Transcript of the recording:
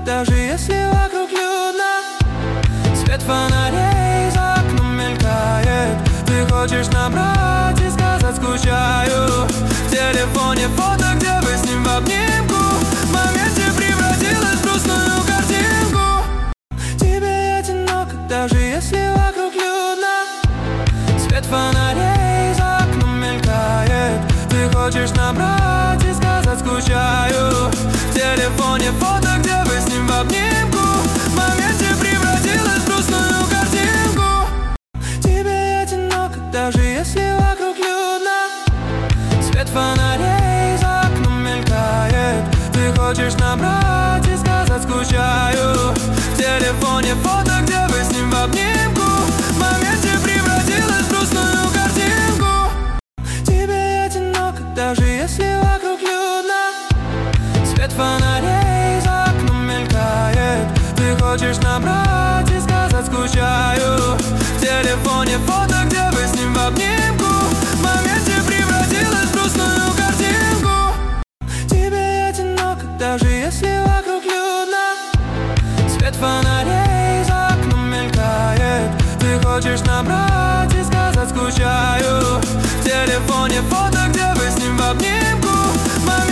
даже если вокруг людно. Свет фонарей за окном мелькает. Ты хочешь набрать и сказать скучаю. В телефоне фото, где вы с ним в обнимку. В моменте превратилась в грустную картинку. Тебе одиноко, даже если вокруг людно. Свет фонарей за окном мелькает. Ты хочешь набрать и сказать скучаю. В телефоне фото, где вы с ним в обнимку. В моменте превратилась в грустную картинку. Тебе одиноко, даже если вокруг людно. Свет фонарей за окном мелькает. Ты хочешь набрать и сказать скучаю. В телефоне фото, где вы с ним в обнимку. В моменте превратилась в грустную картинку. Тебе одиноко, даже если вокруг людно. Свет фонарей за окном мелькает. Ты хочешь набрать и сказать скучаю. В телефоне фото, где вы с ним в обнимку. В моменте превратилась в грустную картинку. Тебе одиноко, даже если вокруг людно. Свет фонарей за окном мелькает. Ты хочешь набрать